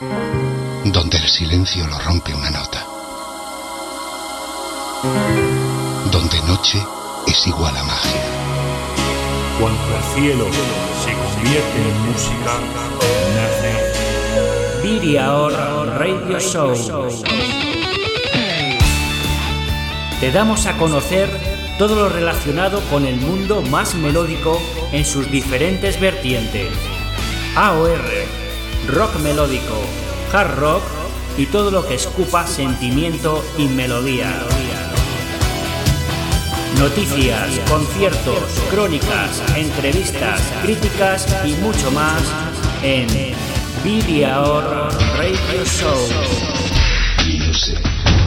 donde el silencio lo rompe una nota, donde noche es igual a magia. Cuando el cielo se convierte en música, nace Video Radio Show. Te damos a conocer todo lo relacionado con el mundo más melódico en sus diferentes vertientes. AOR, rock melódico, hard rock y todo lo que escupa sentimiento y melodía. Noticias, conciertos, crónicas, entrevistas, críticas y mucho más en Video Radio Show. Music.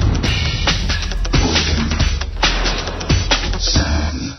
Sam.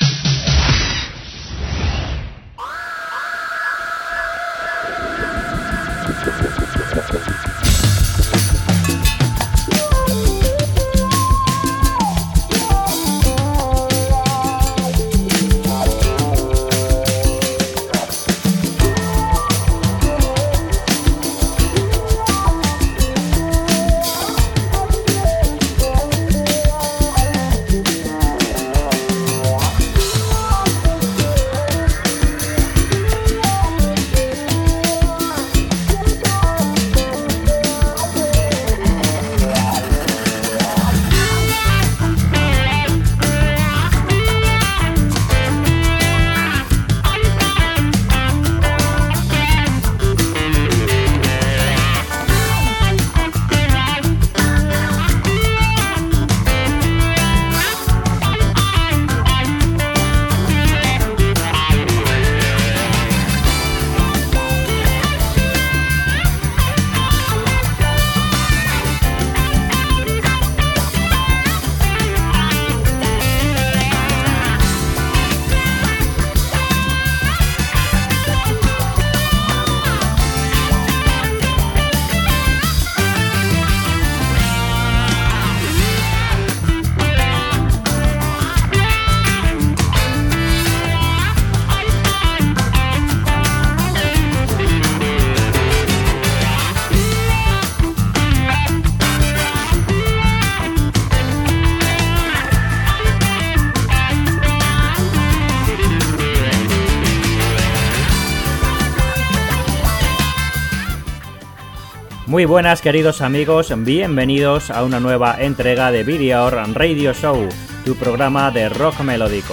Muy buenas queridos amigos, bienvenidos a una nueva entrega de Video Radio Show, tu programa de rock melódico.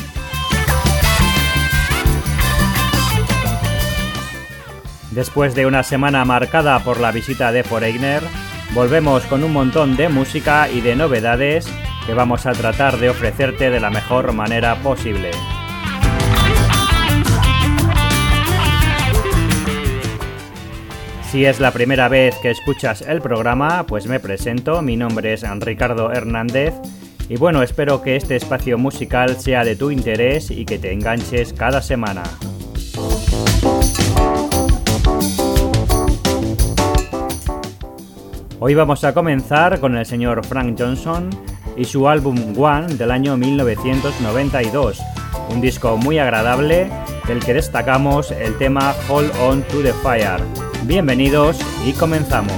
Después de una semana marcada por la visita de Foreigner, volvemos con un montón de música y de novedades que vamos a tratar de ofrecerte de la mejor manera posible. Si es la primera vez que escuchas el programa, pues me presento, mi nombre es Ricardo Hernández y bueno, espero que este espacio musical sea de tu interés y que te enganches cada semana. Hoy vamos a comenzar con el señor Frank Johnson y su álbum One del año 1992, un disco muy agradable del que destacamos el tema Hold On To The Fire. Bienvenidos y comenzamos.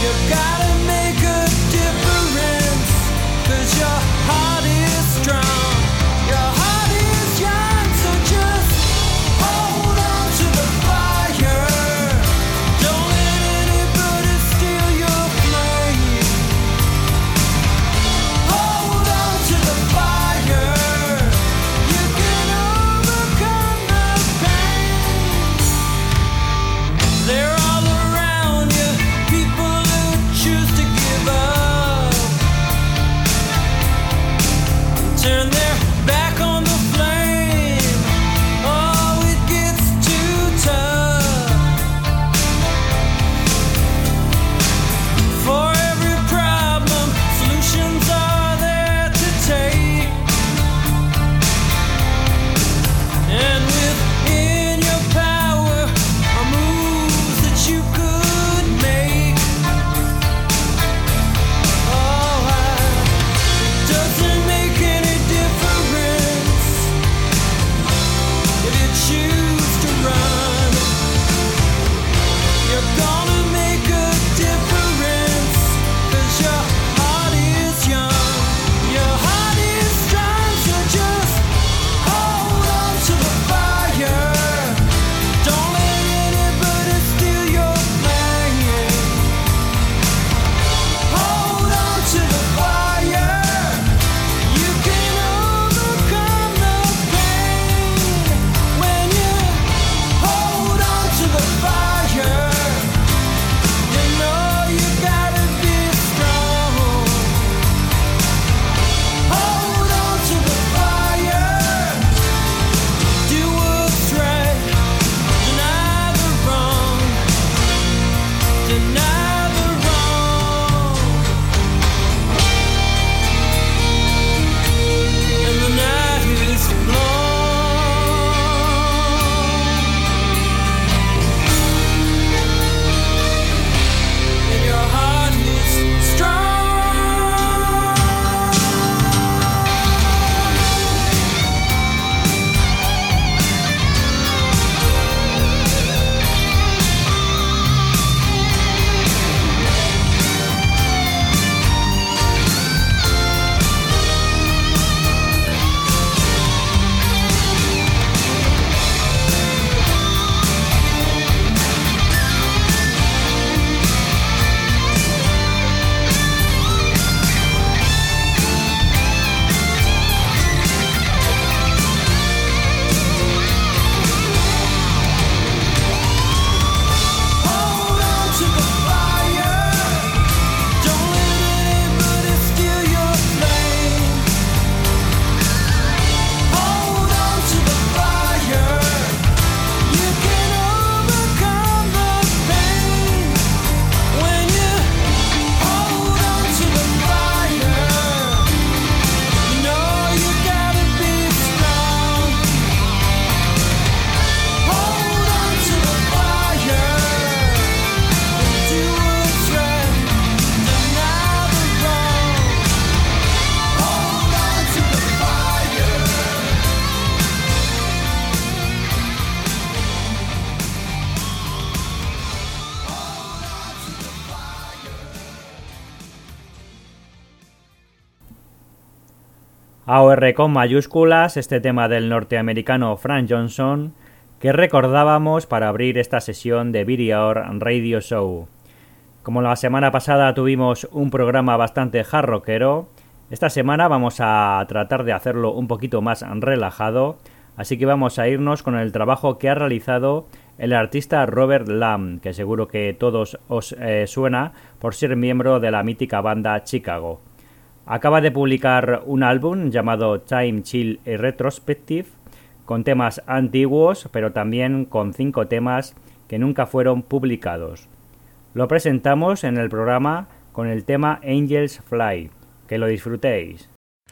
AOR con mayúsculas, este tema del norteamericano Frank Johnson, que recordábamos para abrir esta sesión de Video Radio Show. Como la semana pasada tuvimos un programa bastante hard rockero, esta semana vamos a tratar de hacerlo un poquito más relajado, así que vamos a irnos con el trabajo que ha realizado el artista Robert Lamb, que seguro que todos os suena por ser miembro de la mítica banda Chicago. Acaba de publicar un álbum llamado Time Chill Retrospective, con temas antiguos, pero también con 5 temas que nunca fueron publicados. Lo presentamos en el programa con el tema Angels Fly. Que lo disfrutéis.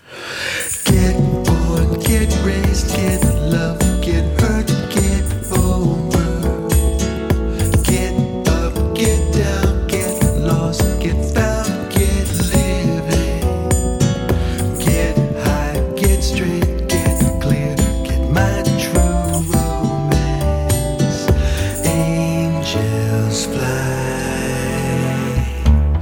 Get born, get raised, get love, get hurt, get over. Get up, get down, get lost, get found, get living. Get high, get straight, get clear, get my true romance. Angels fly.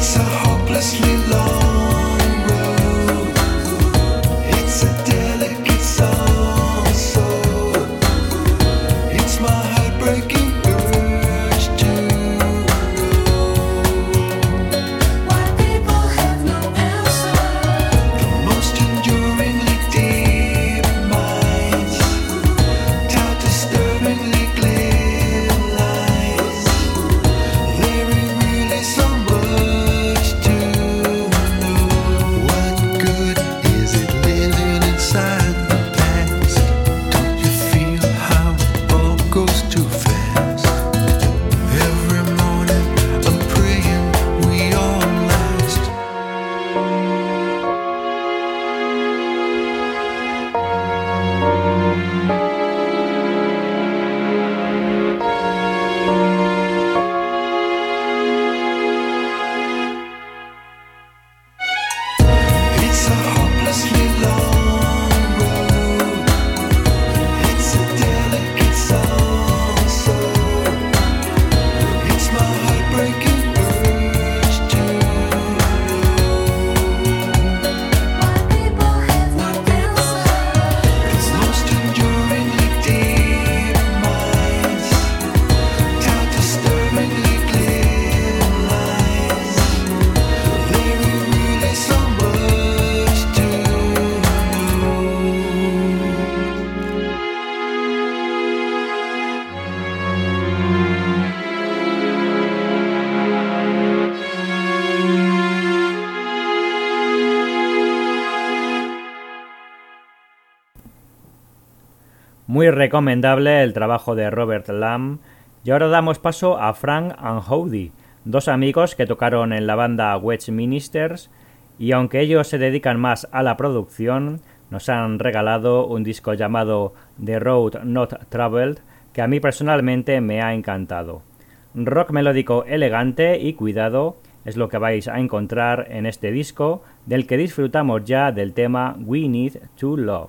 Muy recomendable el trabajo de Robert Lamm. Y ahora damos paso a Frank and Howdy, dos amigos que tocaron en la banda Wedge Ministers, y aunque ellos se dedican más a la producción, nos han regalado un disco llamado The Road Not Traveled, que a mí personalmente me ha encantado. Rock melódico elegante y cuidado es lo que vais a encontrar en este disco, del que disfrutamos ya del tema We Need to Love.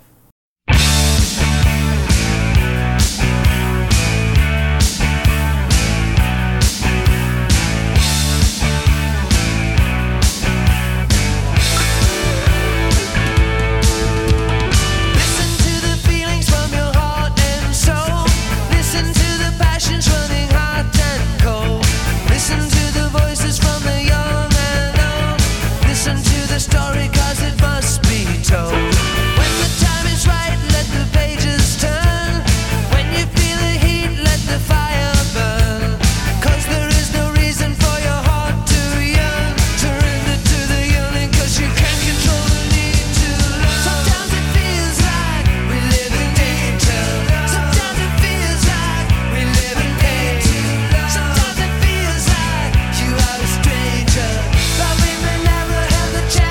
Story, 'cause it must be told. When the time is right, let the pages turn. When you feel the heat, let the fire burn. 'Cause there is no reason for your heart to yearn. Surrender to the yearning, 'cause you can't control the need to love. Sometimes it feels like we live in danger. Sometimes it feels like we live in danger. Sometimes it feels like you are a stranger, but we may never have the chance.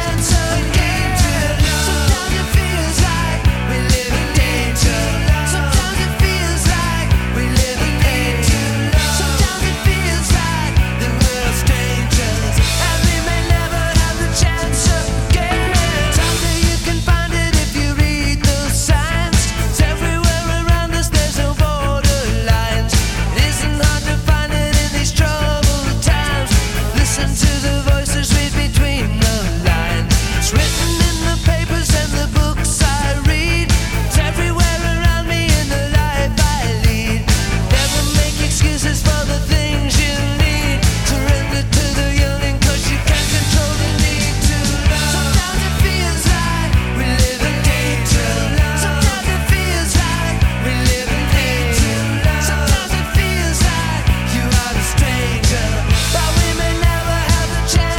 Chance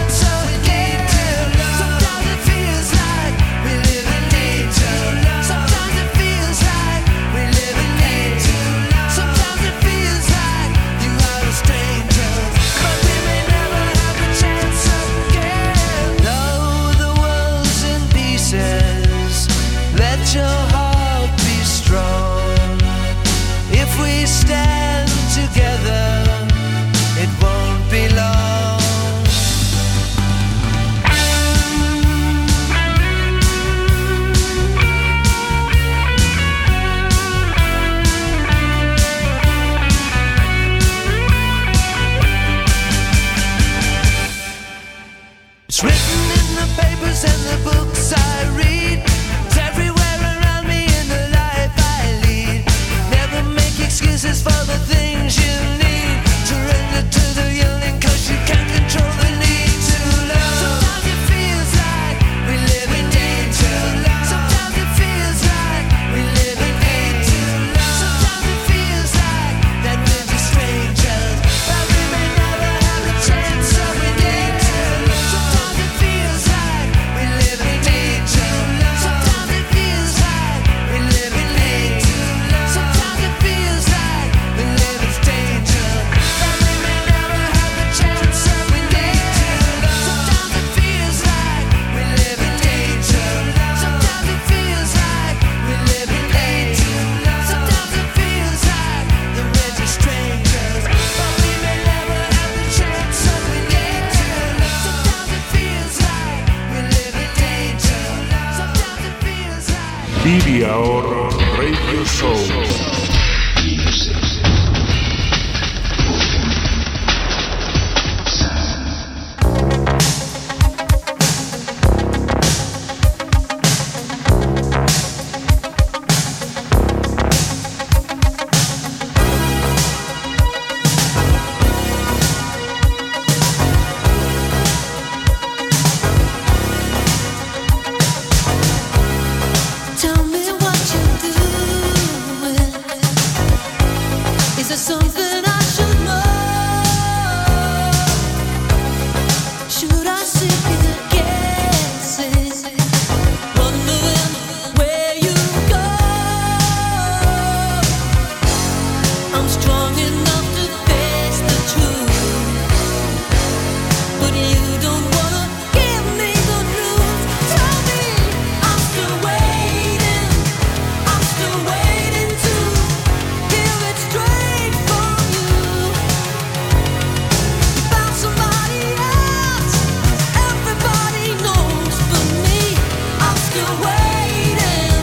It's written in the papers and the books I read. It's everywhere around me in the life I lead. Never make excuses for the things you need. Surrender to the yearning, 'cause you can't control the need to love. Sometimes it feels like we live in danger. Sometimes it feels like we live in danger. Sometimes it feels like that we're just strangers, but we may never have a chance, so we need to love. Sometimes it feels like we live in danger. Sometimes it feels like we live in danger. Sometimes it feels like we live in danger, but we may never have a chance, so we need to love. Sometimes it feels like we live in danger. Sometimes it feels like we live in danger. Sometimes it feels like that we're just strangers, but we may never have a chance, so we need to love. Sometimes it feels like we live in danger. Sometimes it feels like Vivi Horror Radio Show. Tell me what you're doing. Is there something I should know? Should I sit here guessing, wondering where you go? I'm strong enough to face the truth, but you don't wanna give me the news. Tell me, I'm still waiting. I'm still waiting to hear it straight from you. You found somebody else. Everybody knows but me. I'm still waiting.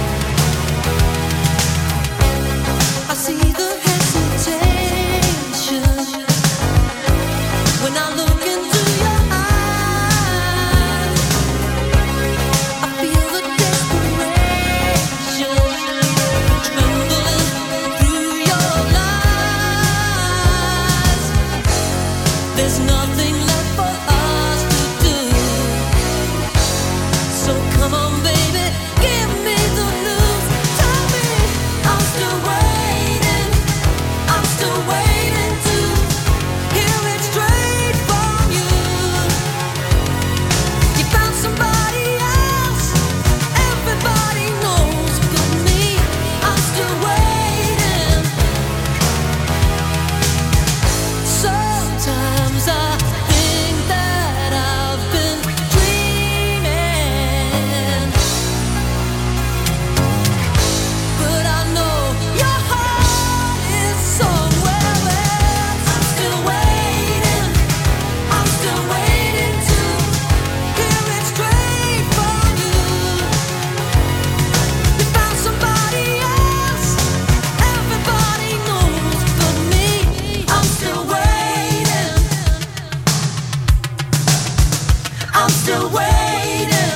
I see the hesitation when I look into your eyes. I feel the desperation trembling through your lies. There's nothing left for us to do, so come on, baby, give me the news. Tell me, I'm still waiting. I'm still waiting to hear it straight from you. You found somebody else. Everybody knows but me. I'm still waiting. Sometimes I think that I've been dreaming, but I know your heart is somewhere else. I'm still waiting. I'm still waiting to hear it straight from you. You found somebody else. Everybody knows but me. I'm still waiting. I'm still waiting.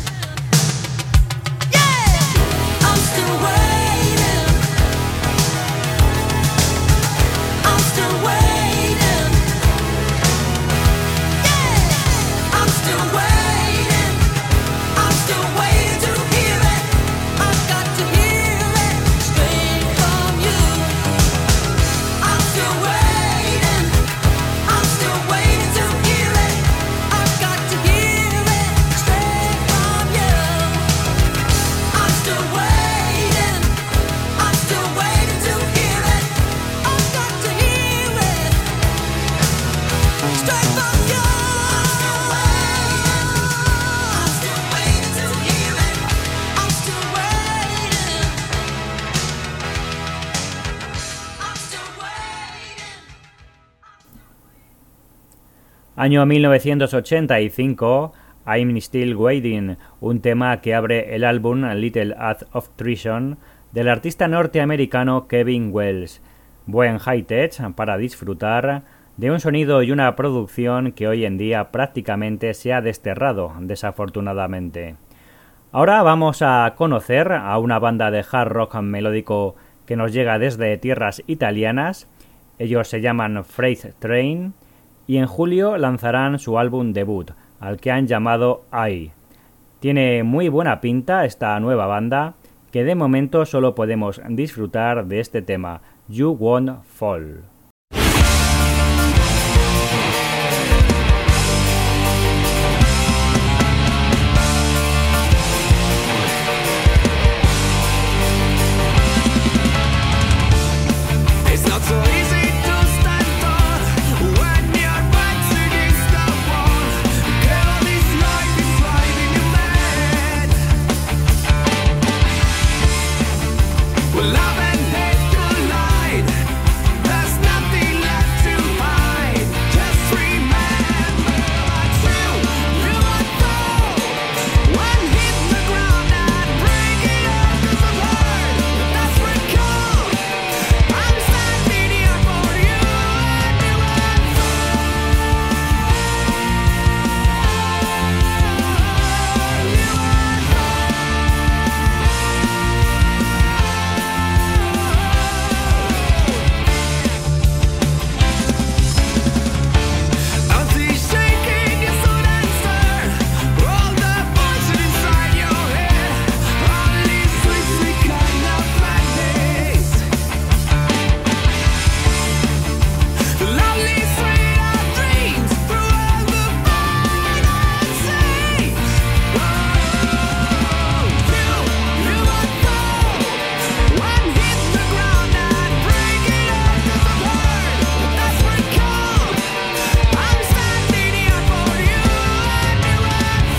Yeah, I'm still waiting. I'm still waiting. Yeah, I'm still waiting. I'm still waiting to hear it. I've got to hear it straight from you. I'm still waiting. I'm still waiting to hear it. I've got to hear it straight from you. I'm still waiting. I'm still waiting to hear it. I've got to hear it straight from you. I'm still waiting to hear it. I'm still waiting. I'm still waiting. Año 1985, I'm Still Waiting, un tema que abre el álbum Little Act of Treason del artista norteamericano Kevin Wells. Buen high-tech para disfrutar de un sonido y una producción que hoy en día prácticamente se ha desterrado, desafortunadamente. Ahora vamos a conocer a una banda de hard rock melódico que nos llega desde tierras italianas. Ellos se llaman Freight Train y en julio lanzarán su álbum debut, al que han llamado I. Tiene muy buena pinta esta nueva banda, que de momento solo podemos disfrutar de este tema, You Won't Fall. It's not so easy to stand tall when your back's against the wall. Girl, this life is driving you mad. Well, love and hate collide. There's nothing left to hide. Just remember that you won't fall. When hit the ground and break it up 'cause I've heard a desperate call. I'm standing here for you and you won't Until shaking your soul and stir. All the voices inside your head. All these sweet kind of madness. Lovely sweet of dreams through all the final seas. You won't fall. When hit the ground and break it up 'cause I've heard a desperate call. I'm standing here for you and you won't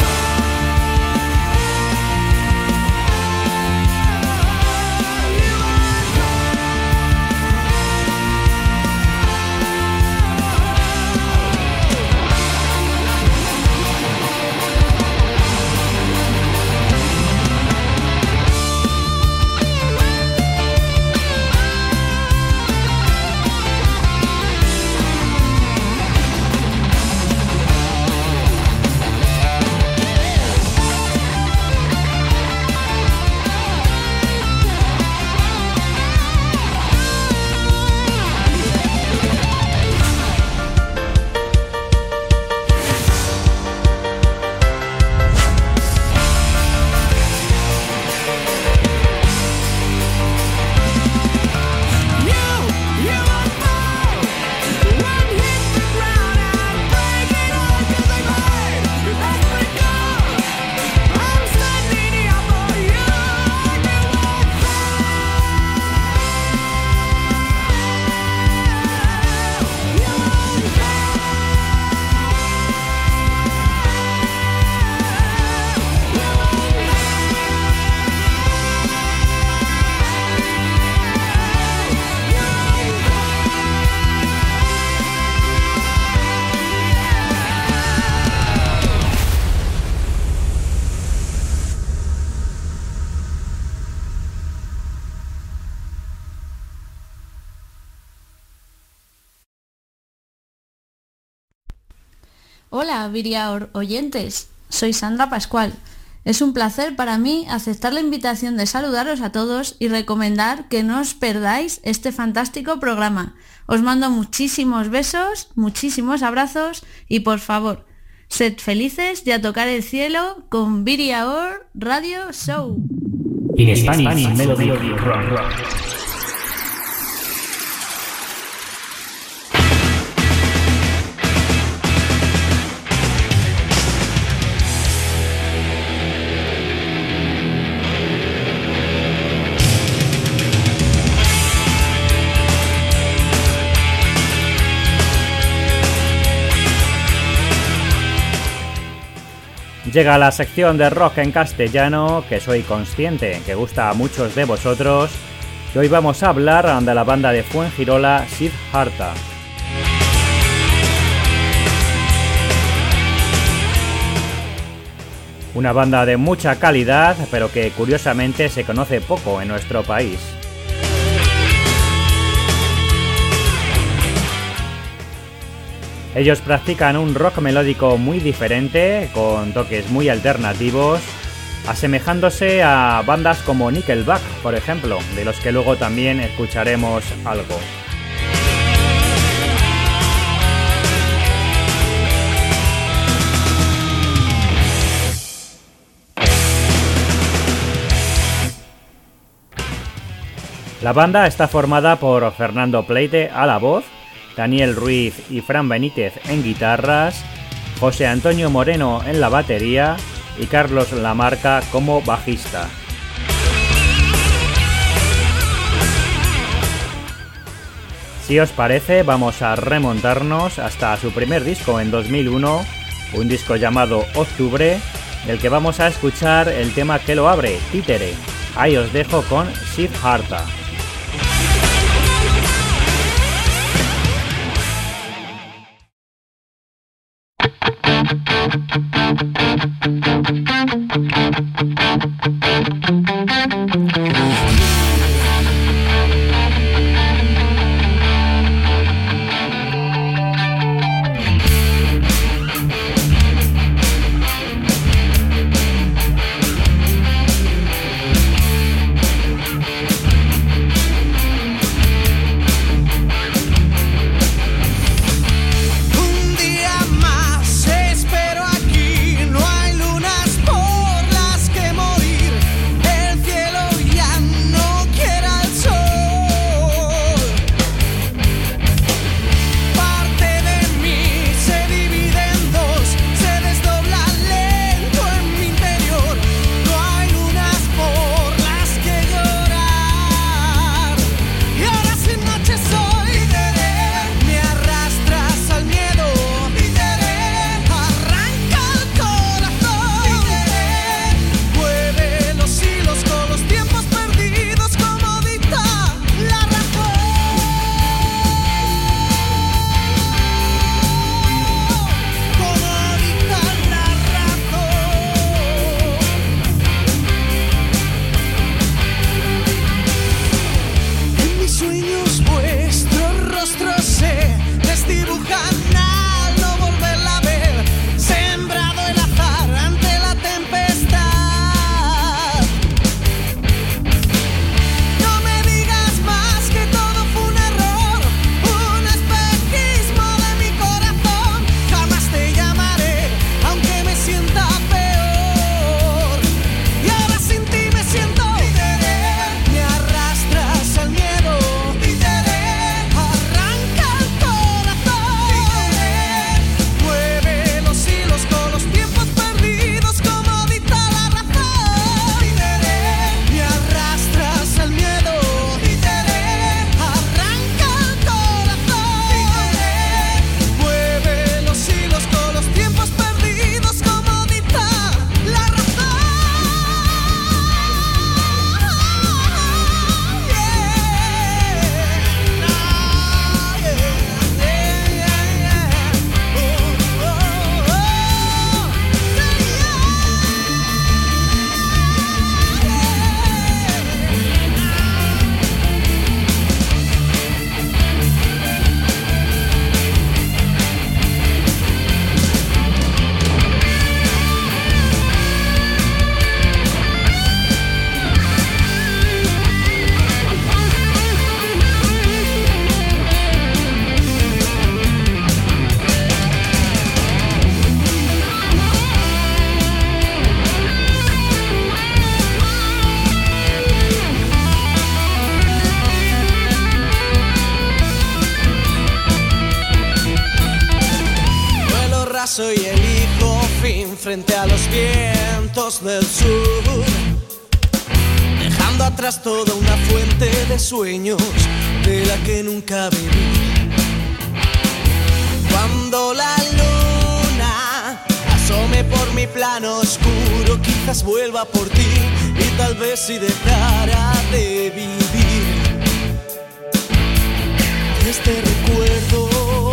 Hola, Viriaor oyentes, soy Sandra Pascual. Es un placer para mí aceptar la invitación de saludaros a todos y recomendar que no os perdáis este fantástico programa. Os mando muchísimos besos, muchísimos abrazos y por favor, sed felices y a tocar el cielo con Viriaor Radio Show. In Spanish Melody Rock. Llega la sección de rock en castellano que soy consciente que gusta a muchos de vosotros, y hoy vamos a hablar de la banda de Fuengirola Siddhartha. Una banda de mucha calidad, pero que curiosamente se conoce poco en nuestro país. Ellos practican un rock melódico muy diferente, con toques muy alternativos, asemejándose a bandas como Nickelback, por ejemplo, de los que luego también escucharemos algo. La banda está formada por Fernando Pleite a la voz, Daniel Ruiz y Fran Benítez en guitarras, José Antonio Moreno en la batería y Carlos Lamarca como bajista. Si os parece, vamos a remontarnos hasta su primer disco en 2001, un disco llamado Octubre, del que vamos a escuchar el tema que lo abre, Títere. Ahí os dejo con Siddhartha. Un día más espero aquí, no hay lunas por las que morir. El cielo ya no quiere el sol. Parte de mí se divide en dos, se desdobla lento en mi interior. No hay lunas por las que llorar. Y ahora sin noche soy. Me arrastras al miedo, arranca el corazón, mueve los hilos con los tiempos perdidos como dicta la razón, como dicta la razón. En mis sueños vuestros rostros se desdibujan al no volverla a ver. Sembrado el azar ante la tempestad. No me digas más que todo fue un error, un espejismo de mi corazón. Jamás te llamaré, aunque me sienta peor. Y ahora sin ti me siento. Me arrastras al miedo, arranca el corazón, mueve los hilos con los tiempos perdidos como dicta la razón. Me arrastras al miedo, arranca el corazón, mueve los hilos con los tiempos perdidos como dicta la razón. Vuelo raso y elijo fin frente a los vientos del sur, dejando atrás toda una fuente de sueños de la que nunca bebí. Cuando la luna asome por mi plano oscuro, quizás vuelva por ti y tal vez si dejara de vivir. Este recuerdo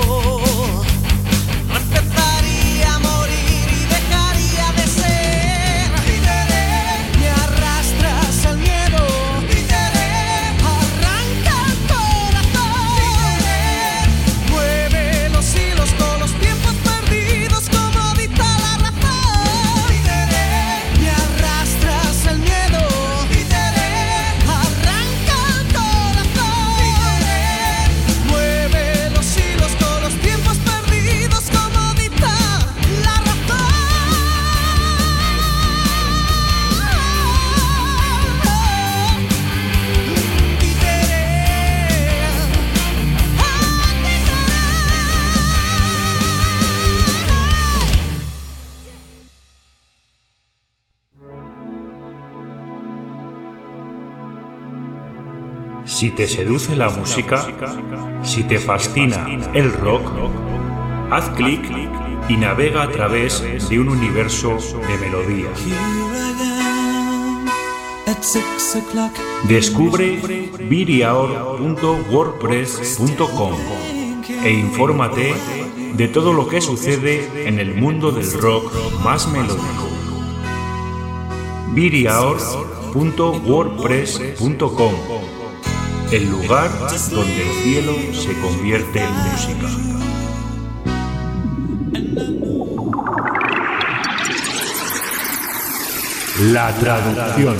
no empezaría a morir y dejaría de ser. Me arrastras al miedo, arranca el corazón, mueve los hilos con los Si te seduce la música, si te fascina el rock, haz clic y navega a través de un universo de melodías. Descubre viriaor.wordpress.com e infórmate de todo lo que sucede en el mundo del rock más melódico. viriaor.wordpress.com, el lugar donde el cielo se convierte en música. La traducción.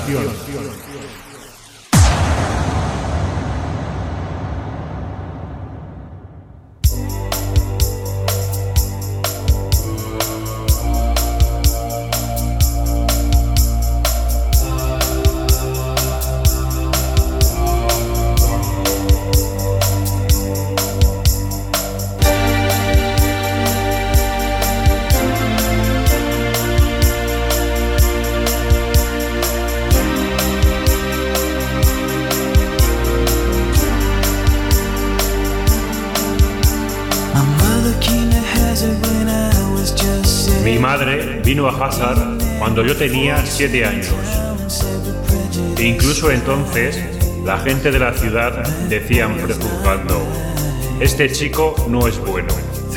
Mi madre vino a Hazard cuando yo tenía 7 años. E incluso entonces, la gente de la ciudad decían prejuzgando: este chico no es bueno.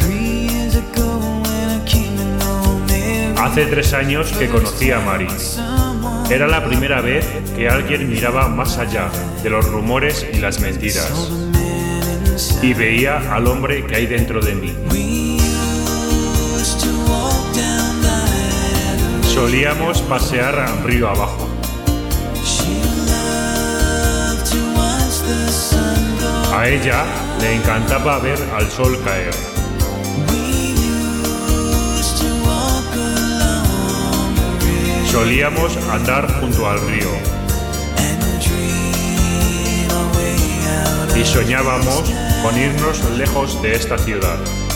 Hace 3 años que conocí a Mari. Era la primera vez que alguien miraba más allá de los rumores y las mentiras y veía al hombre que hay dentro de mí. Solíamos pasear río abajo. A ella le encantaba ver al sol caer. Solíamos andar junto al río y soñábamos con irnos lejos de esta ciudad.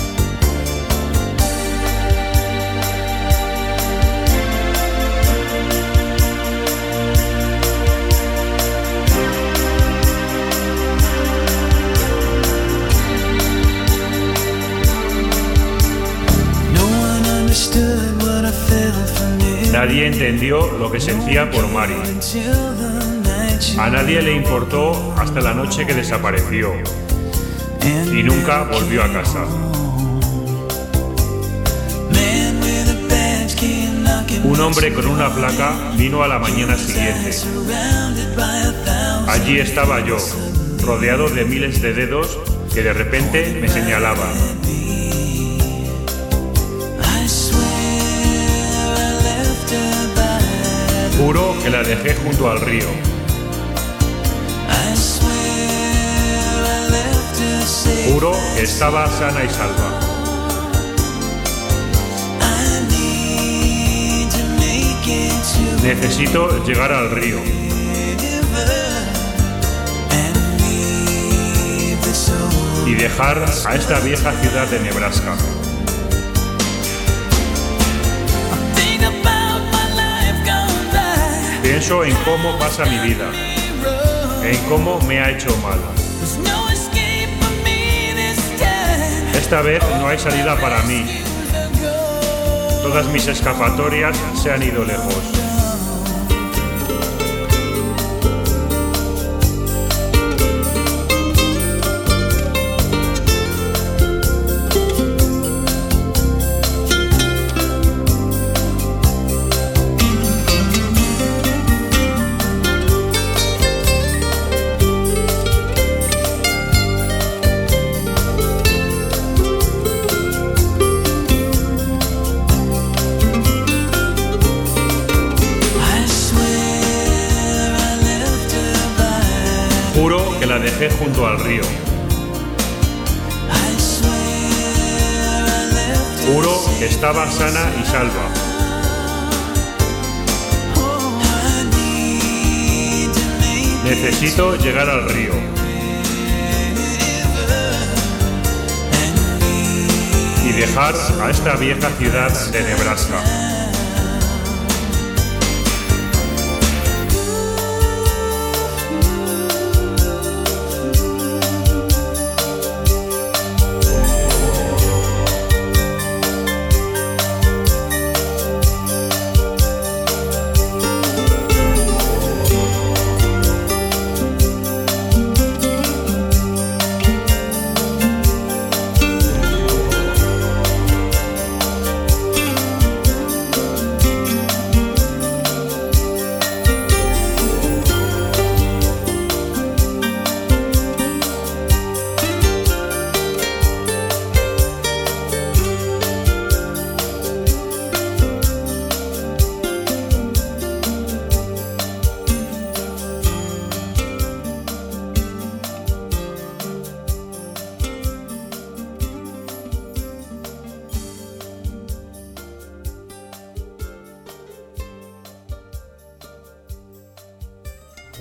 Nadie entendió lo que sentía por Mari. A nadie le importó hasta la noche que desapareció y nunca volvió a casa. Un hombre con una placa vino a la mañana siguiente. Allí estaba yo, rodeado de miles de dedos que de repente me señalaban. Juro que la dejé junto al río. Juro que estaba sana y salva. Necesito llegar al río. Y dejar a esta vieja ciudad de Nebraska. Pienso en cómo pasa mi vida, en cómo me ha hecho mal. Esta vez no hay salida para mí. Todas mis escapatorias se han ido lejos. Juro que la dejé junto al río. Juro que estaba sana y salva. Necesito llegar al río. Y dejar a esta vieja ciudad de Nebraska.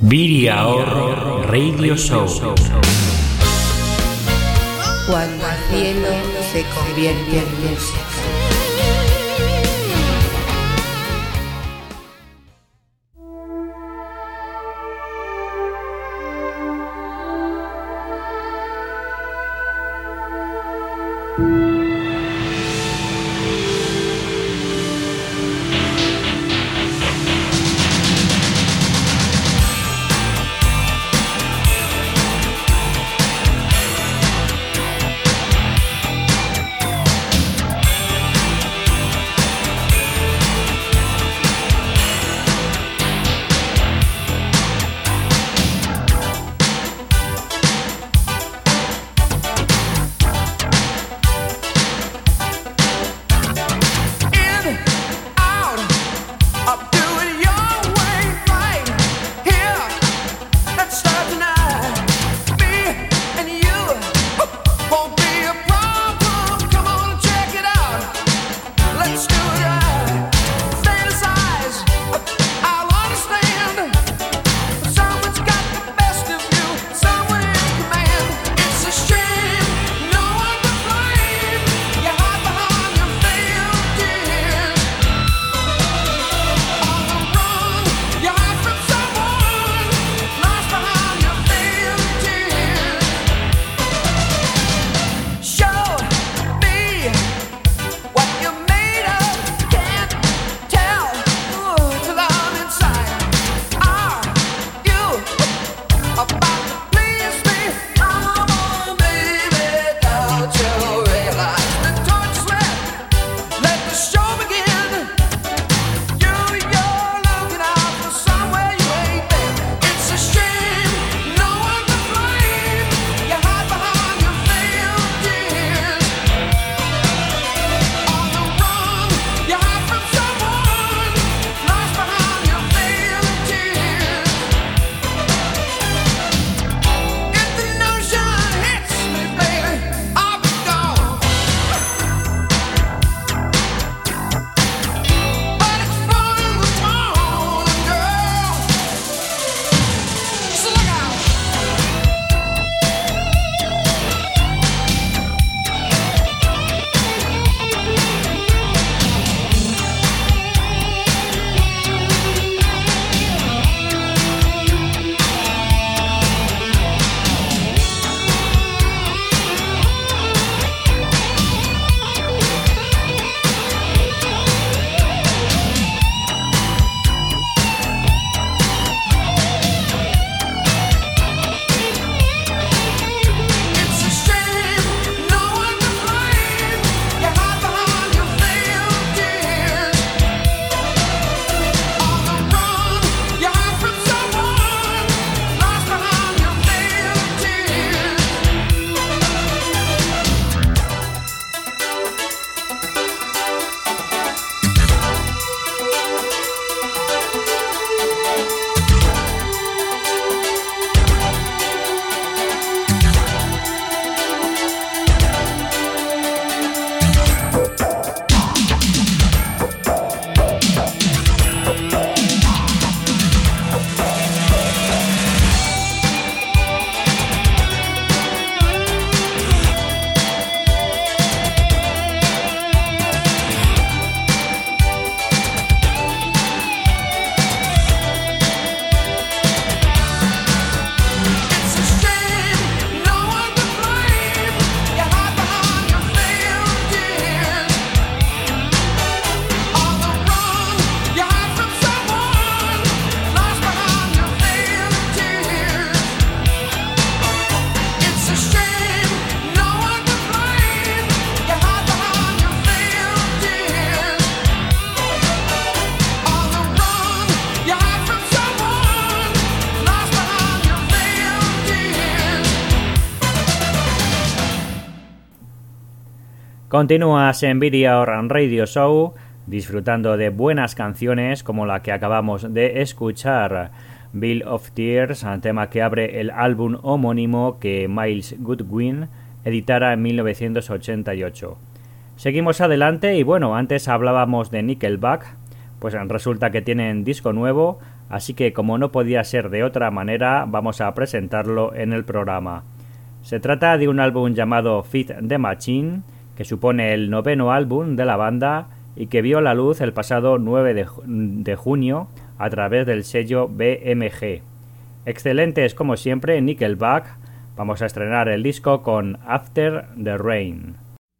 Video Horror Radio Show. Cuando el cielo se convierte en música. Continúas en Video Radio Show disfrutando de buenas canciones como la que acabamos de escuchar, Bill of Tears, un tema que abre el álbum homónimo que Miles Goodwin editara en 1988. Seguimos adelante y bueno, antes hablábamos de Nickelback, pues resulta que tienen disco nuevo, así que como no podía ser de otra manera, vamos a presentarlo en el programa. Se trata de un álbum llamado Feed the Machine, que supone el 9º álbum de la banda y que vio la luz el pasado 9 de junio a través del sello BMG. Excelentes como siempre Nickelback. Vamos a estrenar el disco con After the Rain.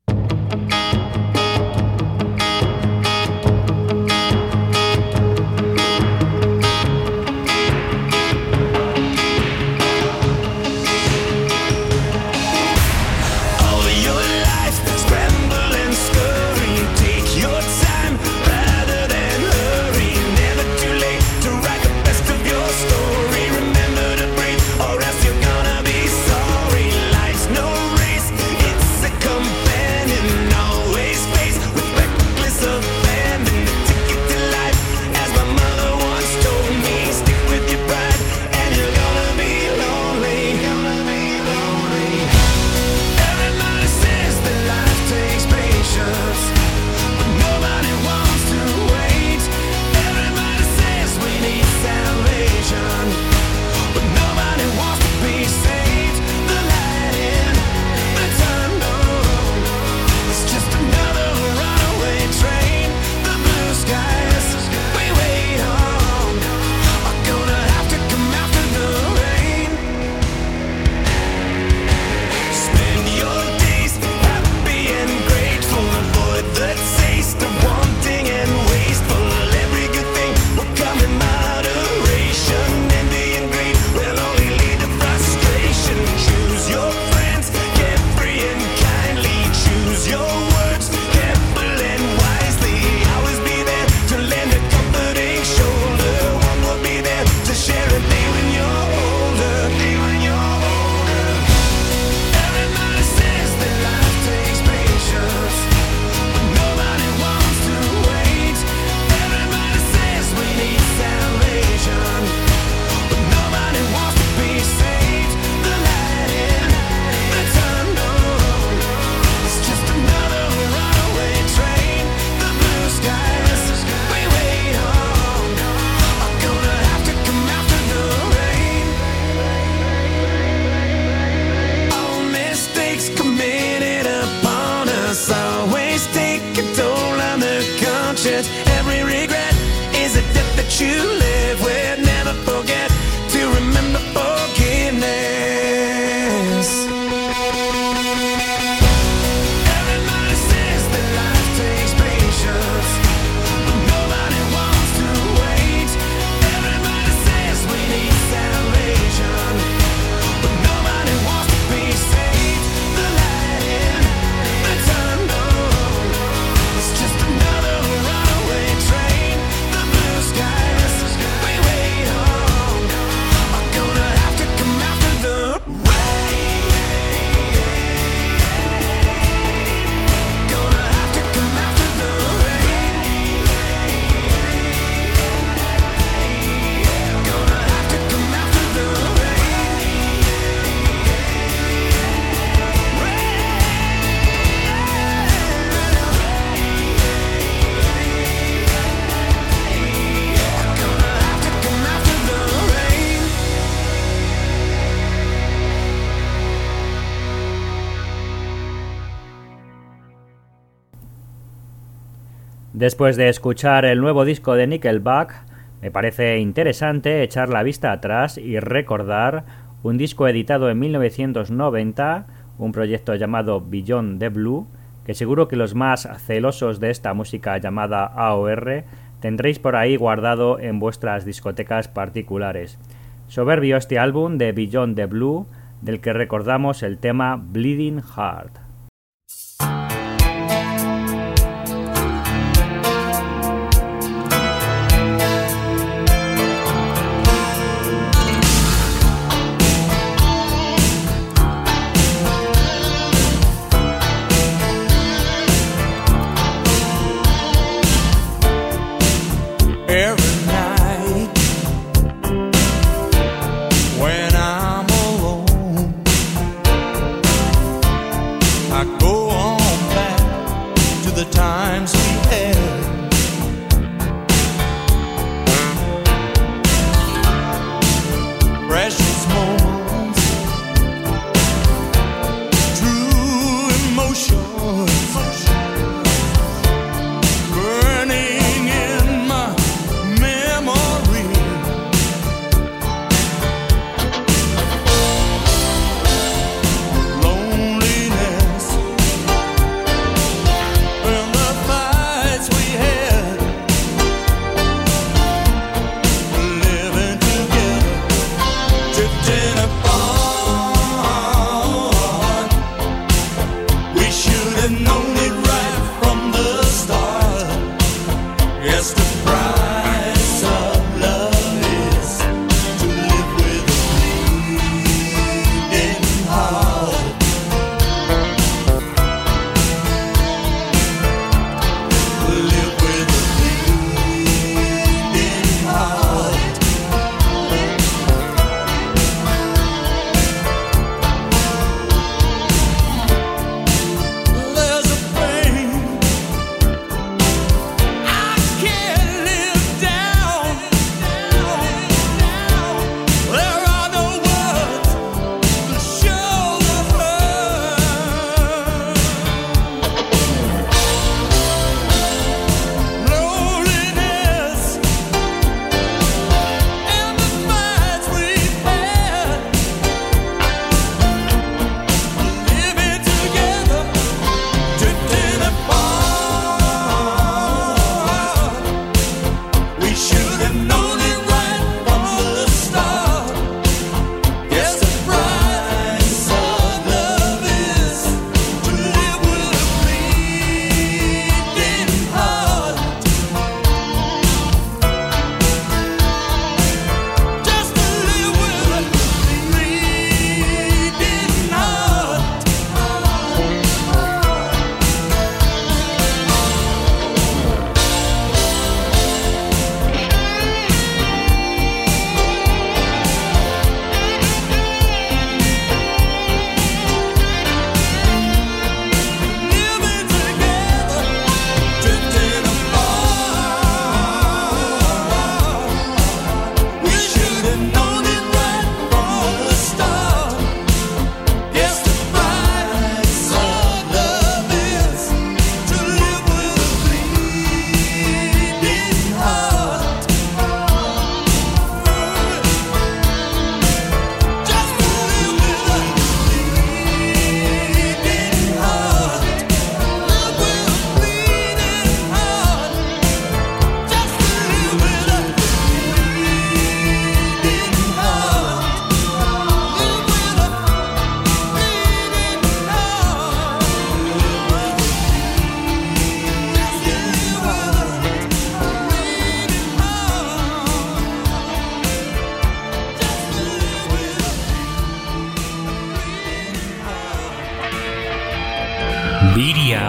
Después de escuchar el nuevo disco de Nickelback, me parece interesante echar la vista atrás y recordar un disco editado en 1990, un proyecto llamado Beyond the Blue, que seguro que los más celosos de esta música llamada AOR tendréis por ahí guardado en vuestras discotecas particulares. Soberbio este álbum de Beyond the Blue, del que recordamos el tema Bleeding Heart. Every night when I'm alone,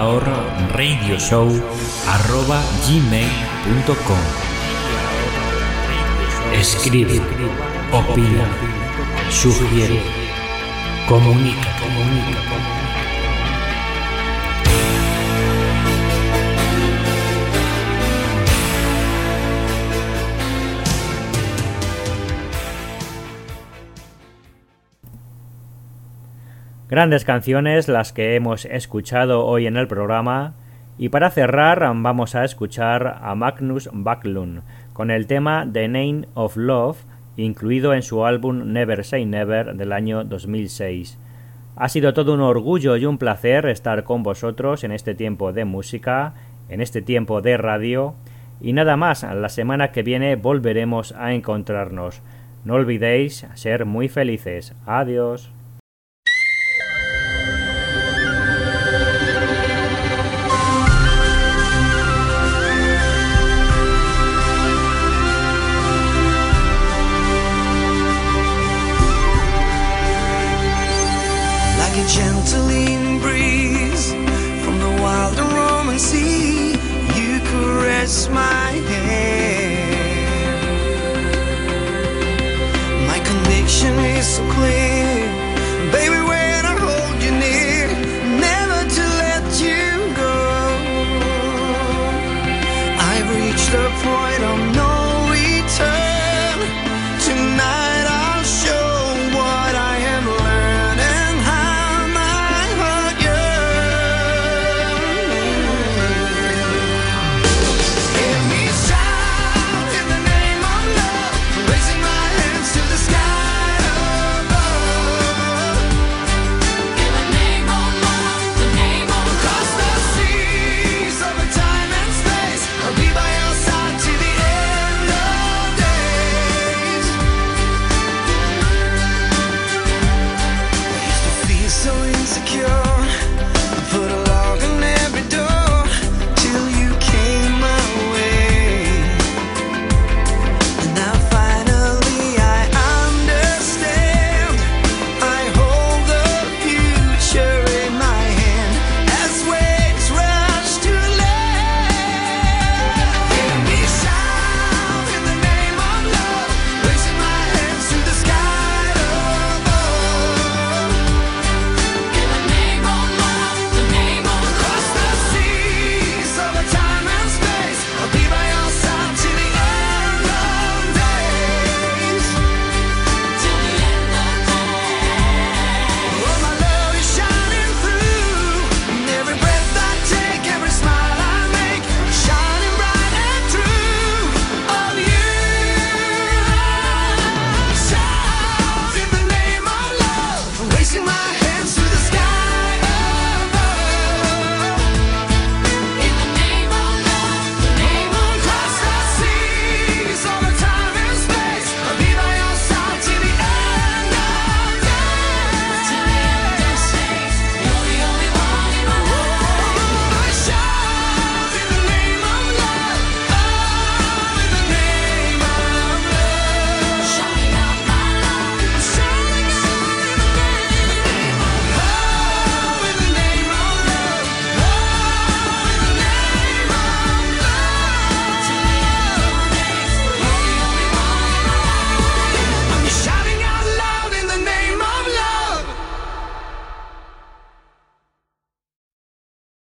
mediahourradioshow@gmail.com. Escribe, opina, sugiere, comunica. Grandes canciones las que hemos escuchado hoy en el programa, y para cerrar vamos a escuchar a Magnus Backlund con el tema The Name of Love, incluido en su álbum Never Say Never del año 2006. Ha sido todo un orgullo y un placer estar con vosotros en este tiempo de música, en este tiempo de radio, y nada más, la semana que viene volveremos a encontrarnos. No olvidéis ser muy felices. Adiós.